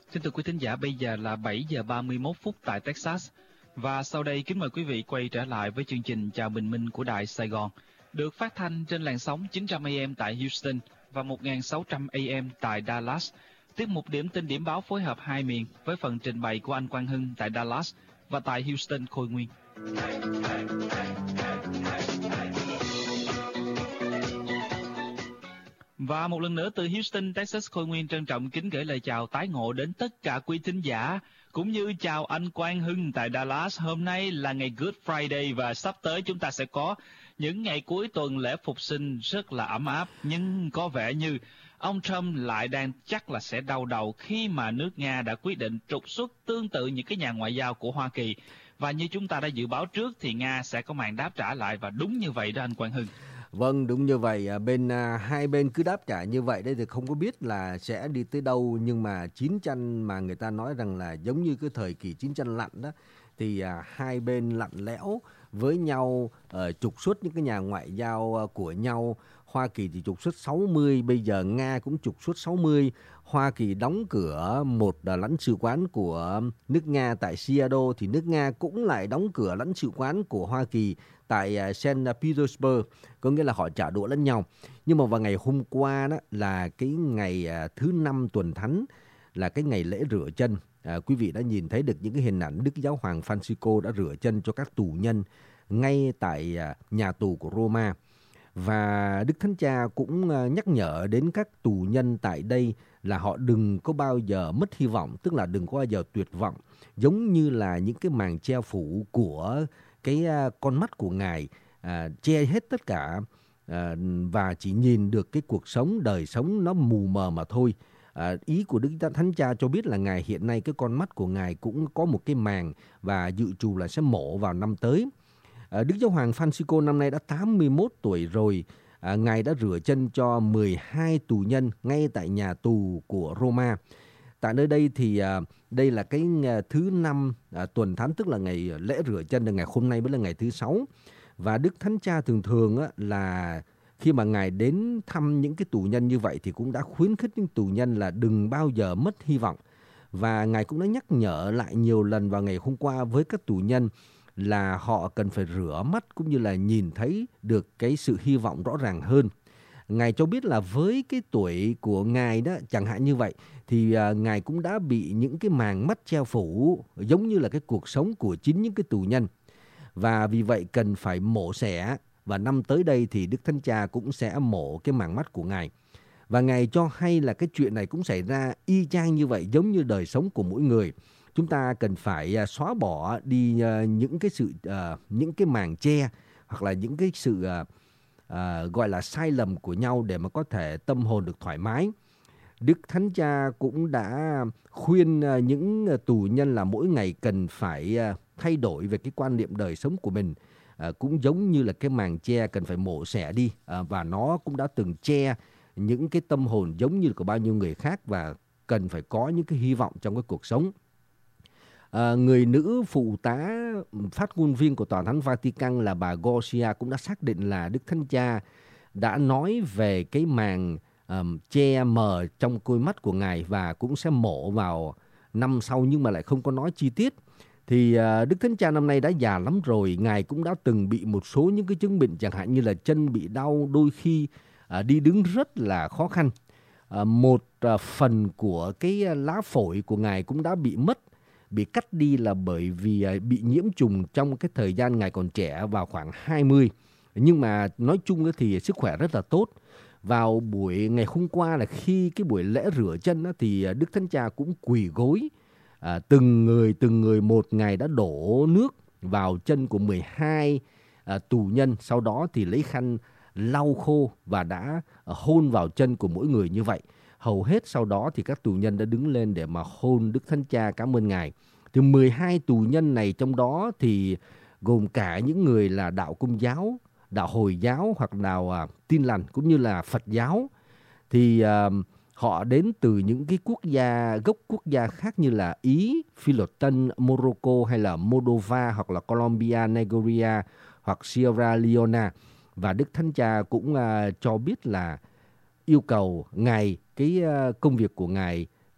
Xin thưa quý thính giả, bây giờ là 7 giờ 31 phút tại Texas. Và sau đây kính mời quý vị quay trở lại với chương trình Chào Bình Minh của Đài Sài Gòn, được phát thanh trên làn sóng 900 AM tại Houston và 1600 AM tại Dallas. Tiết mục điểm tin điểm báo phối hợp hai miền với phần trình bày của anh Quang Hưng tại Dallas và tại Houston Khôi Nguyên. Và một lần nữa từ Houston, Texas, Khôi Nguyên trân trọng kính gửi lời chào tái ngộ đến tất cả quý thính giả, cũng như chào anh Quang Hưng tại Dallas. Hôm nay là ngày Good Friday và sắp tới chúng ta sẽ có những ngày cuối tuần lễ phục sinh rất là ấm áp, nhưng có vẻ như ông Trump lại đang chắc là sẽ đau đầu khi mà nước Nga đã quyết định trục xuất tương tự những cái nhà ngoại giao của Hoa Kỳ. Và như chúng ta đã dự báo trước thì Nga sẽ có màn đáp trả lại, và đúng như vậy đó anh Quang Hưng. Vâng, đúng như vậy. Hai bên cứ đáp trả như vậy đấy thì không có biết là sẽ đi tới đâu. Nhưng mà chiến tranh mà người ta nói rằng là giống như cái thời kỳ chiến tranh lạnh đó, thì hai bên lạnh lẽo với nhau, trục xuất những cái nhà ngoại giao của nhau. Hoa Kỳ thì trục xuất 60, bây giờ Nga cũng trục xuất 60. Hoa Kỳ đóng cửa một lãnh sự quán của nước Nga tại Seattle, thì nước Nga cũng lại đóng cửa lãnh sự quán của Hoa Kỳ tại Saint Petersburg, có nghĩa là họ trả đũa lẫn nhau. Nhưng mà vào ngày hôm qua đó là cái ngày thứ 5 tuần thánh, là cái ngày lễ rửa chân. Quý vị đã nhìn thấy được những cái hình ảnh Đức Giáo Hoàng Francisco đã rửa chân cho các tù nhân ngay tại nhà tù của Roma. Và Đức Thánh Cha cũng nhắc nhở đến các tù nhân tại đây là họ đừng có bao giờ mất hy vọng, tức là đừng có bao giờ tuyệt vọng, giống như là những cái màn che phủ của cái con mắt của Ngài che hết tất cả, và chỉ nhìn được cái cuộc sống, đời sống nó mù mờ mà thôi. Ý của Đức Thánh Cha cho biết là Ngài hiện nay cái con mắt của Ngài cũng có một cái màng và dự trù là sẽ mổ vào năm tới. Đức Giáo Hoàng Francisco năm nay đã 81 tuổi rồi. Ngài đã rửa chân cho 12 tù nhân ngay tại nhà tù của Roma. Tại nơi đây thì đây là cái thứ 5 tuần thánh, tức là ngày lễ rửa chân, là ngày hôm nay mới là ngày thứ 6. Và Đức Thánh Cha thường là khi mà Ngài đến thăm những cái tù nhân như vậy thì cũng đã khuyến khích những tù nhân là đừng bao giờ mất hy vọng. Và Ngài cũng đã nhắc nhở lại nhiều lần vào ngày hôm qua với các tù nhân là họ cần phải rửa mắt cũng như là nhìn thấy được cái sự hy vọng rõ ràng hơn. Ngài cho biết là với cái tuổi của Ngài đó, chẳng hạn như vậy, thì Ngài cũng đã bị những cái màng mắt che phủ giống như là cái cuộc sống của chính những cái tù nhân. Và vì vậy cần phải mổ xẻ, và năm tới đây thì Đức Thánh Cha cũng sẽ mổ cái màng mắt của Ngài. Và Ngài cho hay là cái chuyện này cũng xảy ra y chang như vậy, giống như đời sống của mỗi người. Chúng ta cần phải xóa bỏ đi những cái màng che hoặc là những cái sự gọi là sai lầm của nhau để mà có thể tâm hồn được thoải mái. Đức Thánh Cha cũng đã khuyên những tù nhân là mỗi ngày cần phải thay đổi về cái quan niệm đời sống của mình. Cũng giống như là cái màng che cần phải mổ xẻ đi, và nó cũng đã từng che những cái tâm hồn giống như của bao nhiêu người khác, và cần phải có những cái hy vọng trong cái cuộc sống. Người nữ phụ tá phát ngôn viên của Tòa Thánh Vatican là bà Garcia cũng đã xác định là Đức Thánh Cha đã nói về cái màng che mờ trong đôi mắt của Ngài và cũng sẽ mổ vào năm sau, nhưng mà lại không có nói chi tiết. Thì Đức Thánh Cha năm nay đã già lắm rồi. Ngài cũng đã từng bị một số những cái chứng bệnh, chẳng hạn như là chân bị đau, đôi khi đi đứng rất là khó khăn. Một phần của cái lá phổi của Ngài cũng đã bị mất, bị cắt đi là bởi vì bị nhiễm trùng trong cái thời gian Ngài còn trẻ, vào khoảng 20. Nhưng mà nói chung thì sức khỏe rất là tốt. Vào buổi ngày hôm qua là khi cái buổi lễ rửa chân thì Đức Thánh Cha cũng quỳ gối. Từng người một, Ngài đã đổ nước vào chân của 12 tù nhân. Sau đó thì lấy khăn lau khô và đã hôn vào chân của mỗi người như vậy. Hầu hết sau đó thì các tù nhân đã đứng lên để mà hôn Đức Thánh Cha, cảm ơn Ngài. Từ 12 tù nhân này, trong đó thì gồm cả những người là đạo Công giáo, đạo Hồi giáo hoặc đạo Tin Lành cũng như là Phật giáo. Thì họ đến từ những cái gốc quốc gia khác như là Ý, Philippines, Morocco hay là Moldova hoặc là Colombia, Nigeria hoặc Sierra Leone. Và Đức Thánh Cha cũng cho biết là yêu cầu Ngài, cái công việc của Ngài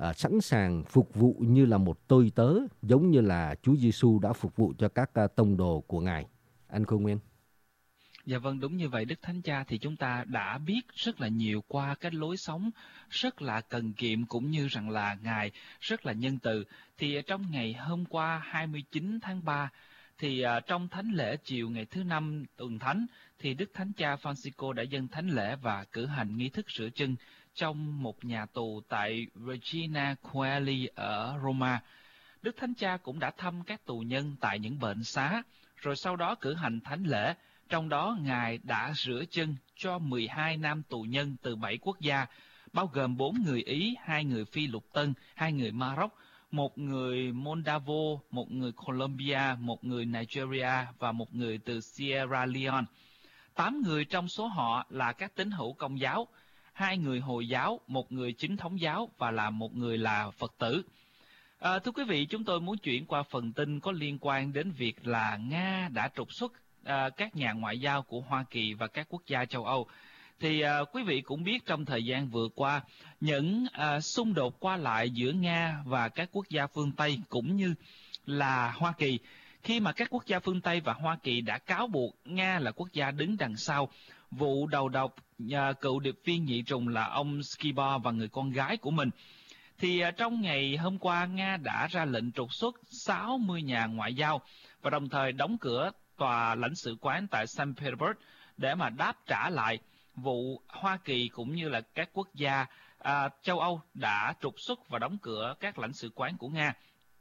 sẵn sàng phục vụ như là một tôi tớ, giống như là Chúa Giêsu đã phục vụ cho các tông đồ của Ngài. Anh Khôi Nguyên. Dạ vâng, đúng như vậy Đức Thánh Cha, thì chúng ta đã biết rất là nhiều qua cái lối sống rất là cần kiệm, cũng như rằng là Ngài rất là nhân từ. Thì trong ngày hôm qua 29 tháng 3, thì trong thánh lễ chiều ngày thứ Năm tuần thánh, thì Đức Thánh Cha Francisco đã dâng thánh lễ và cử hành nghi thức rửa chân trong một nhà tù tại Regina Coeli ở Roma. Đức Thánh Cha cũng đã thăm các tù nhân tại những bệnh xá, rồi sau đó cử hành thánh lễ. Trong đó, Ngài đã rửa chân cho 12 nam tù nhân từ 7 quốc gia, bao gồm 4 người Ý, 2 người Phi Lục Tân, 2 người Maroc, 1 người Moldavo, 1 người Colombia, 1 người Nigeria và 1 người từ Sierra Leone. 8 người trong số họ là các tín hữu Công giáo, 2 người Hồi giáo, 1 người Chính thống giáo và là 1 người là Phật tử. Thưa quý vị, chúng tôi muốn chuyển qua phần tin có liên quan đến việc là Nga đã trục xuất các nhà ngoại giao của Hoa Kỳ và các quốc gia châu Âu. Thì quý vị cũng biết trong thời gian vừa qua, những xung đột qua lại giữa Nga và các quốc gia phương Tây cũng như là Hoa Kỳ, khi mà các quốc gia phương Tây và Hoa Kỳ đã cáo buộc Nga là quốc gia đứng đằng sau vụ đầu độc cựu điệp viên nhị trùng là ông Skripal và người con gái của mình. Thì trong ngày hôm qua, Nga đã ra lệnh trục xuất 60 nhà ngoại giao và đồng thời đóng cửa tòa lãnh sự quán tại Saint Petersburg để mà đáp trả lại vụ Hoa Kỳ cũng như là các quốc gia châu Âu đã trục xuất và đóng cửa các lãnh sự quán của Nga.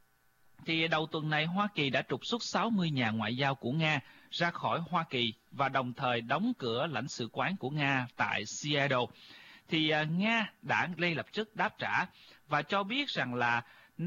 Thì đầu tuần này, Hoa Kỳ đã trục xuất 60 nhà ngoại giao của Nga ra khỏi Hoa Kỳ và đồng thời đóng cửa lãnh sự quán của Nga tại Seattle. Thì Nga đã ngay lập tức đáp trả và cho biết rằng là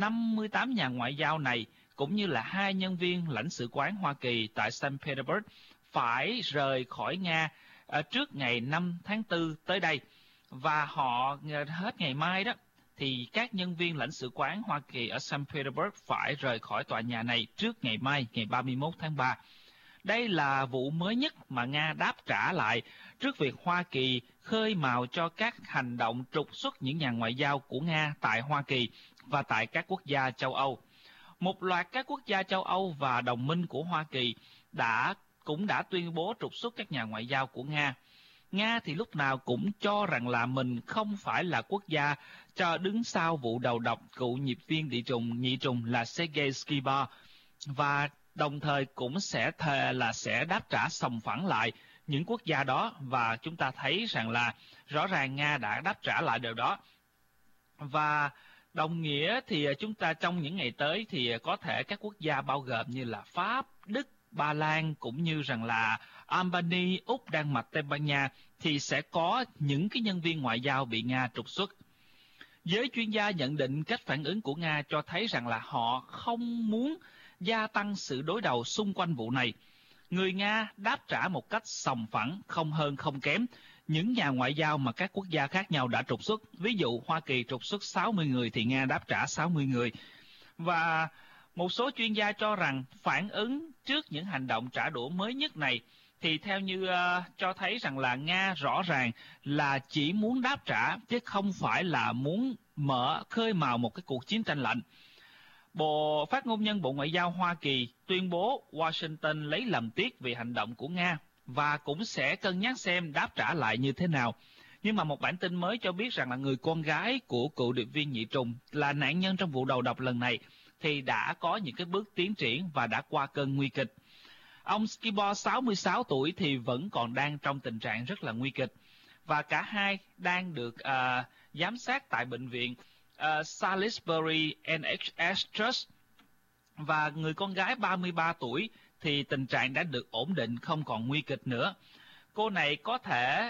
58 nhà ngoại giao này cũng như là 2 nhân viên lãnh sự quán Hoa Kỳ tại Saint Petersburg phải rời khỏi Nga trước ngày 5 tháng 4 tới đây. Và họ hết ngày mai đó, thì các nhân viên lãnh sự quán Hoa Kỳ ở Saint Petersburg phải rời khỏi tòa nhà này trước ngày mai, ngày 31 tháng 3. Đây là vụ mới nhất mà Nga đáp trả lại trước việc Hoa Kỳ khơi mào cho các hành động trục xuất những nhà ngoại giao của Nga tại Hoa Kỳ và tại các quốc gia châu Âu. Một loạt các quốc gia châu Âu và đồng minh của Hoa Kỳ cũng đã tuyên bố trục xuất các nhà ngoại giao của Nga. Nga thì lúc nào cũng cho rằng là mình không phải là quốc gia cho đứng sau vụ đầu độc cựu điệp viên nhị trùng là Sergei Skripal, và đồng thời cũng sẽ thề là sẽ đáp trả sòng phẳng lại những quốc gia đó, và chúng ta thấy rằng là rõ ràng Nga đã đáp trả lại điều đó. Và đồng nghĩa thì chúng ta trong những ngày tới thì có thể các quốc gia bao gồm như là Pháp, Đức, Ba Lan cũng như rằng là Albania, Úc, Đan Mạch, Tây Ban Nha thì sẽ có những cái nhân viên ngoại giao bị Nga trục xuất. Giới chuyên gia nhận định cách phản ứng của Nga cho thấy rằng là họ không muốn gia tăng sự đối đầu xung quanh vụ này. Người Nga đáp trả một cách sòng phẳng, không hơn không kém những nhà ngoại giao mà các quốc gia khác nhau đã trục xuất. Ví dụ Hoa Kỳ trục xuất 60 người thì Nga đáp trả 60 người. Và một số chuyên gia cho rằng phản ứng trước những hành động trả đũa mới nhất này thì theo như cho thấy rằng là Nga rõ ràng là chỉ muốn đáp trả chứ không phải là muốn khơi mào một cái cuộc chiến tranh lạnh. Bộ phát ngôn nhân Bộ Ngoại giao Hoa Kỳ tuyên bố Washington lấy làm tiếc vì hành động của Nga và cũng sẽ cân nhắc xem đáp trả lại như thế nào. Nhưng mà một bản tin mới cho biết rằng là người con gái của cựu điệp viên nhị trùng là nạn nhân trong vụ đầu độc lần này thì đã có những cái bước tiến triển và đã qua cơn nguy kịch. Ông Skripal 66 tuổi thì vẫn còn đang trong tình trạng rất là nguy kịch, và cả hai đang được giám sát tại bệnh viện Salisbury NHS Trust. Và người con gái 33 tuổi thì tình trạng đã được ổn định, không còn nguy kịch nữa. Cô này có thể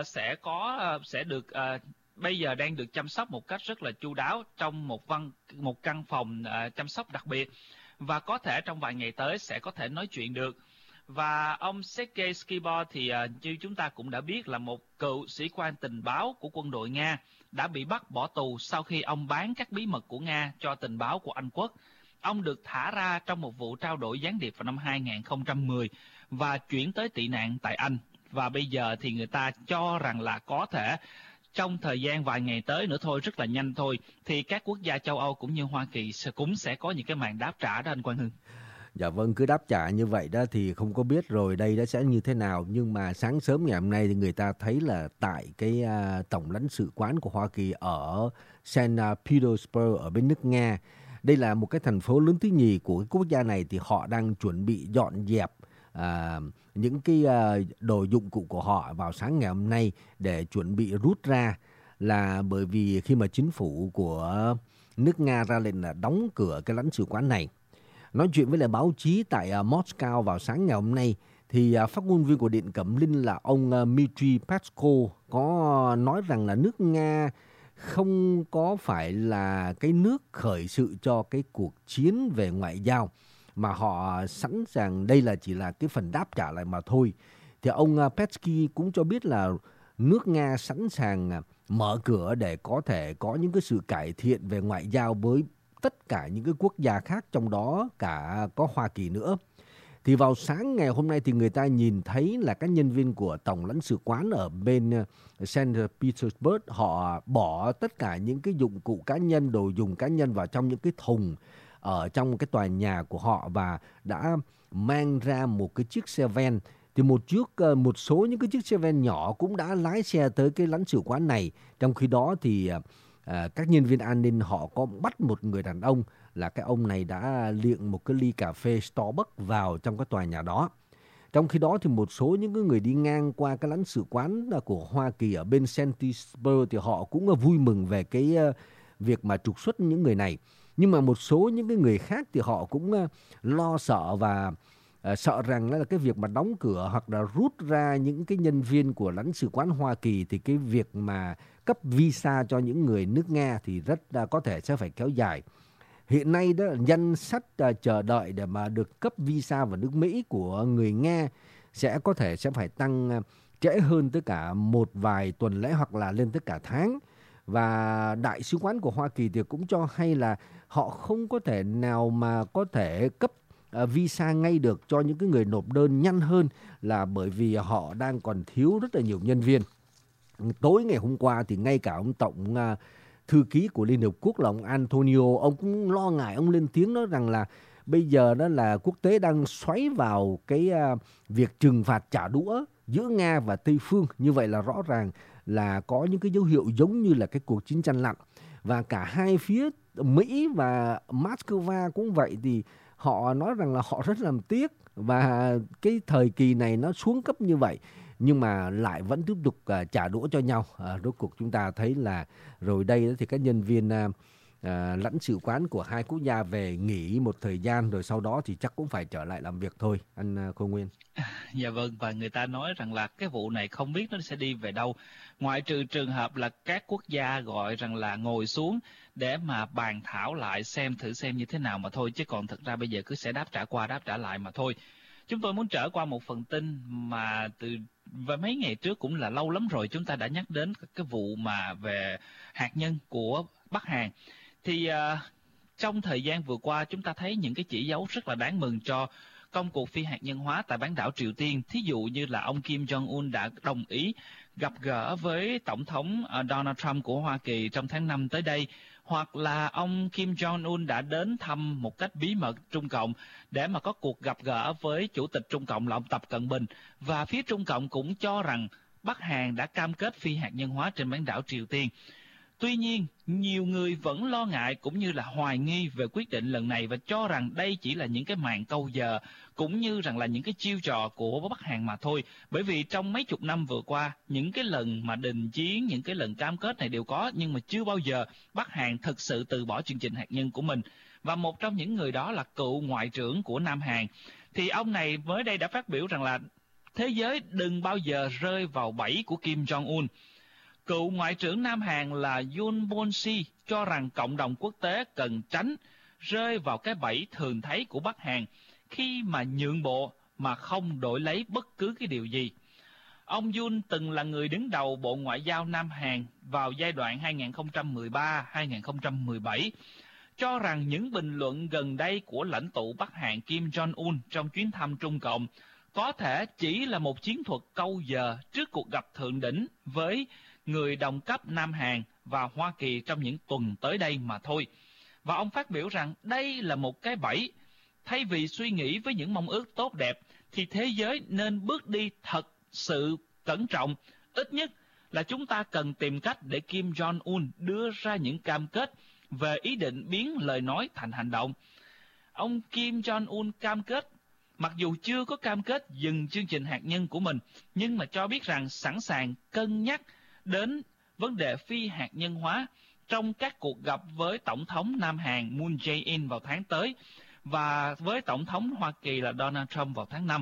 bây giờ đang được chăm sóc một cách rất là chu đáo trong một căn phòng chăm sóc đặc biệt, và có thể trong vài ngày tới sẽ có thể nói chuyện được. Và ông Sergei Skripal thì như chúng ta cũng đã biết là một cựu sĩ quan tình báo của quân đội Nga đã bị bắt bỏ tù sau khi ông bán các bí mật của Nga cho tình báo của Anh Quốc. Ông được thả ra trong một vụ trao đổi gián điệp vào năm 2010 và chuyển tới tị nạn tại Anh. Và bây giờ thì người ta cho rằng là có thể trong thời gian vài ngày tới nữa thôi, rất là nhanh thôi, thì các quốc gia châu Âu cũng như Hoa Kỳ cũng sẽ có những cái màn đáp trả đó anh Quang Hưng. Dạ vâng, cứ đáp trả như vậy đó thì không có biết rồi đây nó sẽ như thế nào. Nhưng mà sáng sớm ngày hôm nay thì người ta thấy là tại cái tổng lãnh sự quán của Hoa Kỳ ở Saint Petersburg ở bên nước Nga. Đây là một cái thành phố lớn thứ nhì của cái quốc gia này, thì họ đang chuẩn bị dọn dẹp những cái đồ dụng cụ của họ vào sáng ngày hôm nay để chuẩn bị rút ra, là bởi vì khi mà chính phủ của nước Nga ra lệnh là đóng cửa cái lãnh sự quán này. Nói chuyện với lại báo chí tại Moscow vào sáng ngày hôm nay, thì phát ngôn viên của Điện Kremlin là ông Dmitry Peskov có nói rằng là nước Nga không có phải là cái nước khởi sự cho cái cuộc chiến về ngoại giao, mà họ sẵn sàng đây là chỉ là cái phần đáp trả lại mà thôi. Thì ông Peskov cũng cho biết là nước Nga sẵn sàng mở cửa để có thể có những cái sự cải thiện về ngoại giao với tất cả những cái quốc gia khác, trong đó cả có Hoa Kỳ nữa. Thì vào sáng ngày hôm nay thì người ta nhìn thấy là các nhân viên của Tổng lãnh sự quán ở bên Saint Petersburg, họ bỏ tất cả những cái dụng cụ cá nhân, đồ dùng cá nhân vào trong những cái thùng ở trong cái tòa nhà của họ, và đã mang ra một cái chiếc xe van. Thì một số những cái chiếc xe van nhỏ cũng đã lái xe tới cái lãnh sự quán này. Trong khi đó thì các nhân viên an ninh họ có bắt một người đàn ông, là cái ông này đã liệng một cái ly cà phê Starbucks vào trong cái tòa nhà đó. Trong khi đó thì một số những cái người đi ngang qua cái lãnh sự quán của Hoa Kỳ ở bên Saint Petersburg thì họ cũng vui mừng về cái việc mà trục xuất những người này. Nhưng mà một số những cái người khác thì họ cũng lo sợ và sợ rằng là cái việc mà đóng cửa hoặc là rút ra những cái nhân viên của lãnh sự quán Hoa Kỳ, thì cái việc mà cấp visa cho những người nước Nga thì rất có thể sẽ phải kéo dài. Hiện nay đó, danh sách chờ đợi để mà được cấp visa vào nước Mỹ của người Nga có thể sẽ phải tăng trễ hơn tới cả một vài tuần lễ hoặc là lên tới cả tháng. Và đại sứ quán của Hoa Kỳ thì cũng cho hay là họ không có thể nào mà có thể cấp visa ngay được cho những cái người nộp đơn nhanh hơn, là bởi vì họ đang còn thiếu rất là nhiều nhân viên. Tối ngày hôm qua thì ngay cả ông tổng thư ký của Liên Hợp Quốc là ông Antonio, ông cũng lo ngại, ông lên tiếng nói rằng là bây giờ đó là quốc tế đang xoáy vào cái việc trừng phạt trả đũa giữa Nga và Tây phương. Như vậy là rõ ràng là có những cái dấu hiệu giống như là cái cuộc chiến tranh lạnh. Và cả hai phía Mỹ và Moscow cũng vậy, thì họ nói rằng là họ rất làm tiếc và cái thời kỳ này nó xuống cấp như vậy, nhưng mà lại vẫn tiếp tục trả đũa cho nhau. Rốt cuộc chúng ta thấy là rồi đây thì các nhân viên lãnh sự quán của hai quốc gia về nghỉ một thời gian, rồi sau đó thì chắc cũng phải trở lại làm việc thôi, anh Khôi Nguyên. Dạ vâng, và người ta nói rằng là cái vụ này không biết nó sẽ đi về đâu, ngoại trừ trường hợp là các quốc gia gọi rằng là ngồi xuống để mà bàn thảo lại xem như thế nào mà thôi, chứ còn thực ra bây giờ cứ sẽ đáp trả qua đáp trả lại mà thôi. Chúng tôi muốn trở qua một phần tin mà và mấy ngày trước, cũng là lâu lắm rồi, chúng ta đã nhắc đến cái vụ mà về hạt nhân của Bắc Hàn. Thì trong thời gian vừa qua chúng ta thấy những cái chỉ dấu rất là đáng mừng cho công cuộc phi hạt nhân hóa tại bán đảo Triều Tiên. Thí dụ như là ông Kim Jong-un đã đồng ý gặp gỡ với Tổng thống Donald Trump của Hoa Kỳ trong tháng 5 tới đây, hoặc là ông Kim Jong-un đã đến thăm một cách bí mật Trung Cộng để mà có cuộc gặp gỡ với Chủ tịch Trung Cộng là ông Tập Cận Bình. Và phía Trung Cộng cũng cho rằng Bắc Hàn đã cam kết phi hạt nhân hóa trên bán đảo Triều Tiên. Tuy nhiên, nhiều người vẫn lo ngại cũng như là hoài nghi về quyết định lần này và cho rằng đây chỉ là những cái màn câu giờ cũng như rằng là những cái chiêu trò của Bắc Hàn mà thôi. Bởi vì trong mấy chục năm vừa qua, những cái lần mà đình chiến, những cái lần cam kết này đều có, nhưng mà chưa bao giờ Bắc Hàn thực sự từ bỏ chương trình hạt nhân của mình. Và một trong những người đó là cựu ngoại trưởng của Nam Hàn. Thì ông này mới đây đã phát biểu rằng là thế giới đừng bao giờ rơi vào bẫy của Kim Jong-un. Cựu Ngoại trưởng Nam Hàn là Yoon Bon-si cho rằng cộng đồng quốc tế cần tránh rơi vào cái bẫy thường thấy của Bắc Hàn khi mà nhượng bộ mà không đổi lấy bất cứ cái điều gì. Ông Yoon từng là người đứng đầu Bộ Ngoại giao Nam Hàn vào giai đoạn 2013-2017, cho rằng những bình luận gần đây của lãnh tụ Bắc Hàn Kim Jong-un trong chuyến thăm Trung Cộng có thể chỉ là một chiến thuật câu giờ trước cuộc gặp thượng đỉnh với người đồng cấp Nam Hàn và Hoa Kỳ trong những tuần tới đây mà thôi. Và ông phát biểu rằng đây là một cái bẫy. Thay vì suy nghĩ với những mong ước tốt đẹp, thì thế giới nên bước đi thật sự cẩn trọng. Ít nhất là chúng ta cần tìm cách để Kim Jong-un đưa ra những cam kết về ý định biến lời nói thành hành động. Ông Kim Jong-un cam kết, mặc dù chưa có cam kết dừng chương trình hạt nhân của mình, nhưng mà cho biết rằng sẵn sàng cân nhắc đến vấn đề phi hạt nhân hóa trong các cuộc gặp với Tổng thống Nam Hàn Moon Jae-in vào tháng tới và với Tổng thống Hoa Kỳ là Donald Trump vào tháng 5.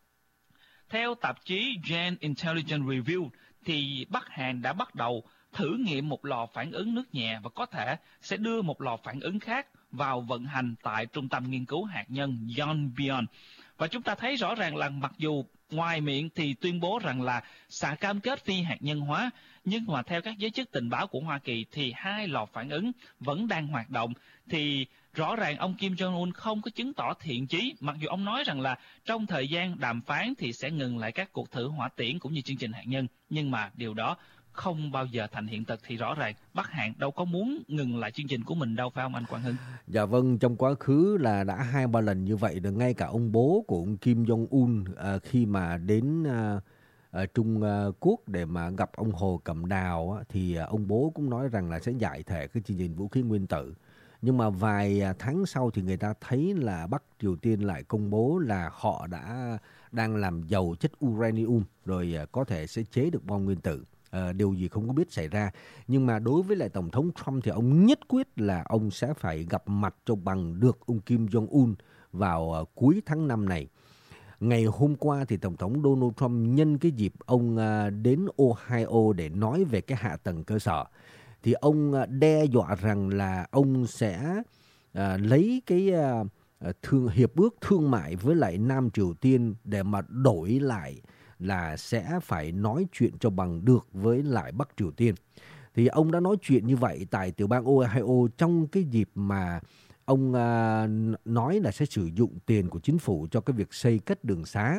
Theo tạp chí Gen Intelligence Review, thì Bắc Hàn đã bắt đầu thử nghiệm một lò phản ứng nước nhẹ và có thể sẽ đưa một lò phản ứng khác vào vận hành tại Trung tâm Nghiên cứu Hạt nhân Yonbyon. Và chúng ta thấy rõ ràng là mặc dù ngoài miệng thì tuyên bố rằng là sẽ cam kết phi hạt nhân hóa, nhưng mà theo các giới chức tình báo của Hoa Kỳ thì hai lò phản ứng vẫn đang hoạt động. Thì rõ ràng ông Kim Jong-un không có chứng tỏ thiện chí, mặc dù ông nói rằng là trong thời gian đàm phán thì sẽ ngừng lại các cuộc thử hỏa tiễn cũng như chương trình hạt nhân, nhưng mà điều đó không bao giờ thành hiện thực. Thì rõ ràng Bắc Hàn đâu có muốn ngừng lại chương trình của mình đâu, phải không anh Quang Hưng? Dạ vâng, trong quá khứ là đã 2-3 lần như vậy, được ngay cả ông bố của ông Kim Jong-un khi mà đến Trung Quốc để mà gặp ông Hồ Cẩm Đào thì ông bố cũng nói rằng là sẽ giải thể cái chương trình vũ khí nguyên tử. Nhưng mà vài tháng sau thì người ta thấy là Bắc Triều Tiên lại công bố là họ đang làm giàu chất uranium rồi có thể sẽ chế được bom nguyên tử. Điều gì không có biết xảy ra. Nhưng mà đối với lại Tổng thống Trump thì ông nhất quyết là ông sẽ phải gặp mặt cho bằng được ông Kim Jong-un vào cuối tháng 5 này. Ngày hôm qua thì Tổng thống Donald Trump nhân cái dịp ông đến Ohio để nói về cái hạ tầng cơ sở. Thì ông đe dọa rằng là ông sẽ lấy cái hiệp ước thương mại với lại Nam Triều Tiên để mà đổi lại là sẽ phải nói chuyện cho bằng được với lại Bắc Triều Tiên. Thì ông đã nói chuyện như vậy tại tiểu bang Ohio trong cái dịp mà ông nói là sẽ sử dụng tiền của chính phủ cho cái việc xây cất đường xá.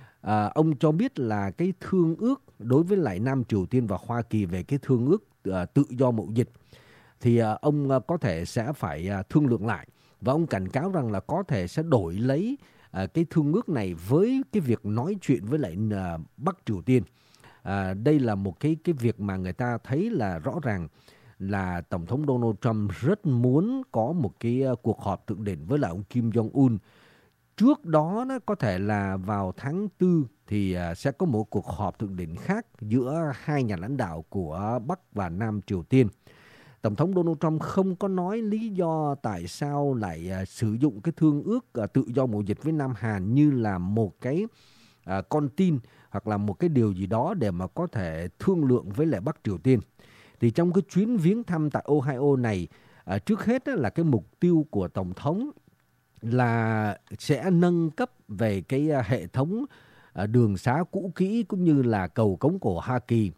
Ông cho biết là cái thương ước đối với lại Nam Triều Tiên và Hoa Kỳ về cái thương ước tự do mậu dịch thì ông có thể sẽ phải thương lượng lại. Và ông cảnh cáo rằng là có thể sẽ đổi lấy cái thương ước này với cái việc nói chuyện với lại Bắc Triều Tiên. Đây là một cái việc mà người ta thấy là rõ ràng là Tổng thống Donald Trump rất muốn có một cái cuộc họp thượng đỉnh với lại ông Kim Jong-un. Trước đó nó có thể là vào tháng 4 thì sẽ có một cuộc họp thượng đỉnh khác giữa hai nhà lãnh đạo của Bắc và Nam Triều Tiên. Tổng thống Donald Trump không có nói lý do tại sao lại sử dụng cái thương ước tự do mậu dịch với Nam Hàn như là một cái con tin hoặc là một cái điều gì đó để mà có thể thương lượng với lại Bắc Triều Tiên. Thì trong cái chuyến viếng thăm tại Ohio này, trước hết là cái mục tiêu của Tổng thống là sẽ nâng cấp về cái hệ thống đường xá cũ kỹ cũng như là cầu cống của Hoa Kỳ.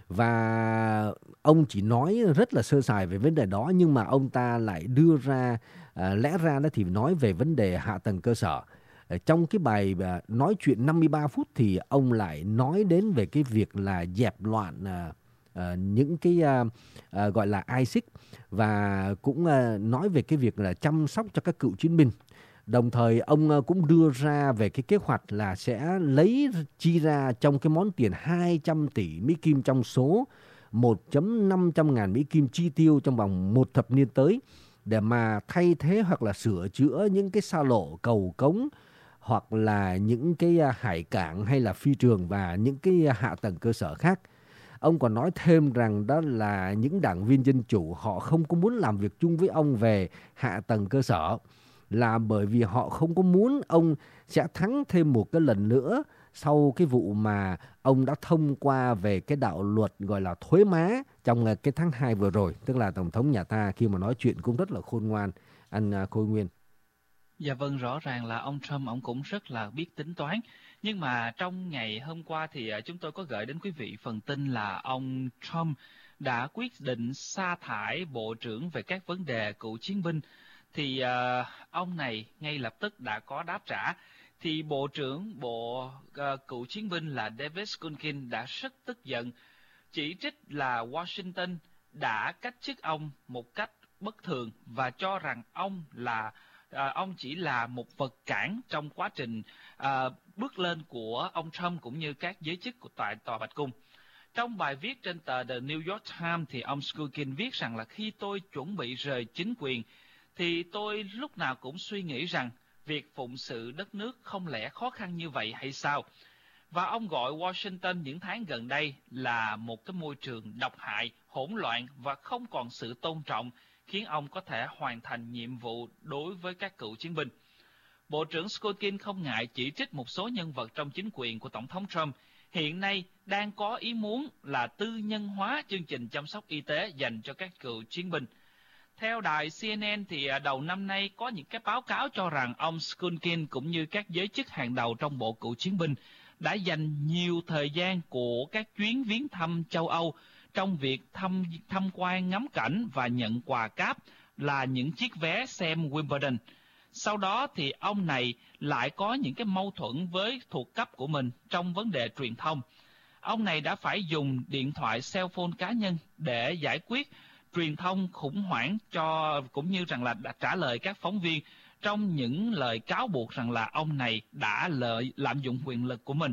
Và ông chỉ nói rất là sơ sài về vấn đề đó, nhưng mà ông ta lại đưa ra, lẽ ra đó thì nói về vấn đề hạ tầng cơ sở. Trong cái bài nói chuyện 53 phút thì ông lại nói đến về cái việc là dẹp loạn những cái gọi là ISIS và cũng nói về cái việc là chăm sóc cho các cựu chiến binh. Đồng thời ông cũng đưa ra về cái kế hoạch là sẽ chi ra trong cái món tiền 200 tỷ Mỹ Kim trong số 1.500 ngàn Mỹ Kim chi tiêu trong vòng một thập niên tới để mà thay thế hoặc là sửa chữa những cái xa lộ, cầu cống hoặc là những cái hải cảng hay là phi trường và những cái hạ tầng cơ sở khác. Ông còn nói thêm rằng đó là những đảng viên Dân Chủ họ không có muốn làm việc chung với ông về hạ tầng cơ sở, là bởi vì họ không có muốn ông sẽ thắng thêm một cái lần nữa sau cái vụ mà ông đã thông qua về cái đạo luật gọi là thuế má trong cái tháng 2 vừa rồi. Tức là Tổng thống nhà ta khi mà nói chuyện cũng rất là khôn ngoan, anh Khôi Nguyên. Dạ vâng, rõ ràng là ông Trump ông cũng rất là biết tính toán. Nhưng mà trong ngày hôm qua thì chúng tôi có gửi đến quý vị phần tin là ông Trump đã quyết định sa thải Bộ trưởng về các vấn đề cựu chiến binh. Thì ông này ngay lập tức đã có đáp trả. Thì Bộ trưởng Bộ cựu chiến binh là David Shulkin đã rất tức giận chỉ trích là Washington đã cách chức ông một cách bất thường và cho rằng ông chỉ là một vật cản trong quá trình bước lên của ông Trump cũng như các giới chức của tại Tòa Bạch Cung. Trong bài viết trên tờ The New York Times thì ông Shulkin viết rằng là khi tôi chuẩn bị rời chính quyền thì tôi lúc nào cũng suy nghĩ rằng việc phụng sự đất nước không lẽ khó khăn như vậy hay sao? Và ông gọi Washington những tháng gần đây là một cái môi trường độc hại, hỗn loạn và không còn sự tôn trọng, khiến ông có thể hoàn thành nhiệm vụ đối với các cựu chiến binh. Bộ trưởng Shulkin không ngại chỉ trích một số nhân vật trong chính quyền của Tổng thống Trump hiện nay đang có ý muốn là tư nhân hóa chương trình chăm sóc y tế dành cho các cựu chiến binh. Theo đài CNN thì đầu năm nay có những cái báo cáo cho rằng ông Shulkin cũng như các giới chức hàng đầu trong bộ cựu chiến binh đã dành nhiều thời gian của các chuyến viếng thăm châu Âu trong việc tham quan ngắm cảnh và nhận quà cáp là những chiếc vé xem Wimbledon. Sau đó thì ông này lại có những cái mâu thuẫn với thuộc cấp của mình trong vấn đề truyền thông. Ông này đã phải dùng điện thoại cell phone cá nhân để giải quyết truyền thông khủng hoảng cũng như rằng là đã trả lời các phóng viên trong những lời cáo buộc rằng là ông này đã lạm dụng quyền lực của mình.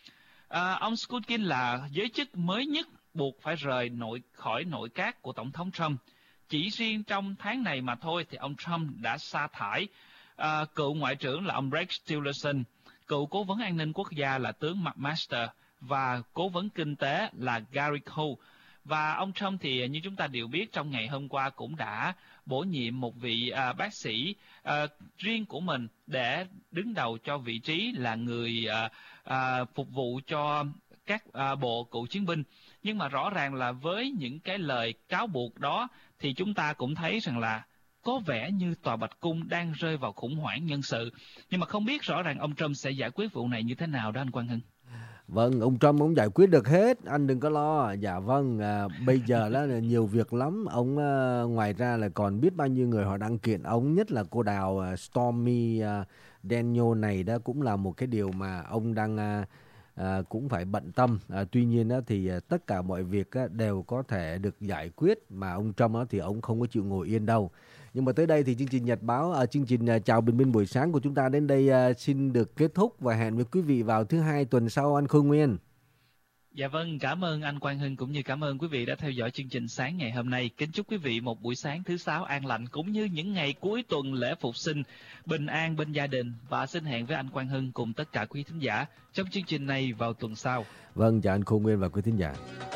Ông Shulkin là giới chức mới nhất buộc phải rời khỏi nội các của Tổng thống Trump. Chỉ riêng trong tháng này mà thôi thì ông Trump đã sa thải cựu ngoại trưởng là ông Rex Tillerson, cựu cố vấn an ninh quốc gia là tướng McMaster và cố vấn kinh tế là Gary Cole. Và ông Trump thì như chúng ta đều biết trong ngày hôm qua cũng đã bổ nhiệm một vị bác sĩ riêng của mình để đứng đầu cho vị trí là người phục vụ cho các bộ cựu chiến binh. Nhưng mà rõ ràng là với những cái lời cáo buộc đó thì chúng ta cũng thấy rằng là có vẻ như Tòa Bạch Cung đang rơi vào khủng hoảng nhân sự. Nhưng mà không biết rõ ràng ông Trump sẽ giải quyết vụ này như thế nào đó anh Quang Hưng. Vâng, ông Trump ông giải quyết được hết, anh đừng có lo. Dạ vâng, bây giờ là nhiều việc lắm. Ông ngoài ra là còn biết bao nhiêu người họ đang kiện ông, nhất là cô đào Stormy Daniels này, đó cũng là một cái điều mà ông đang cũng phải bận tâm. Tuy nhiên thì tất cả mọi việc đều có thể được giải quyết, mà ông Trump thì ông không có chịu ngồi yên đâu. Nhưng mà tới đây thì chương trình Nhật báo, chương trình Chào Bình Minh buổi sáng của chúng ta đến đây xin được kết thúc và hẹn với quý vị vào thứ Hai tuần sau, anh Khôi Nguyên. Dạ vâng, cảm ơn anh Quang Hưng cũng như cảm ơn quý vị đã theo dõi chương trình sáng ngày hôm nay. Kính chúc quý vị một buổi sáng thứ Sáu an lành cũng như những ngày cuối tuần lễ Phục sinh bình an bên gia đình, và xin hẹn với anh Quang Hưng cùng tất cả quý thính giả trong chương trình này vào tuần sau. Vâng, chào anh Khôi Nguyên và quý thính giả.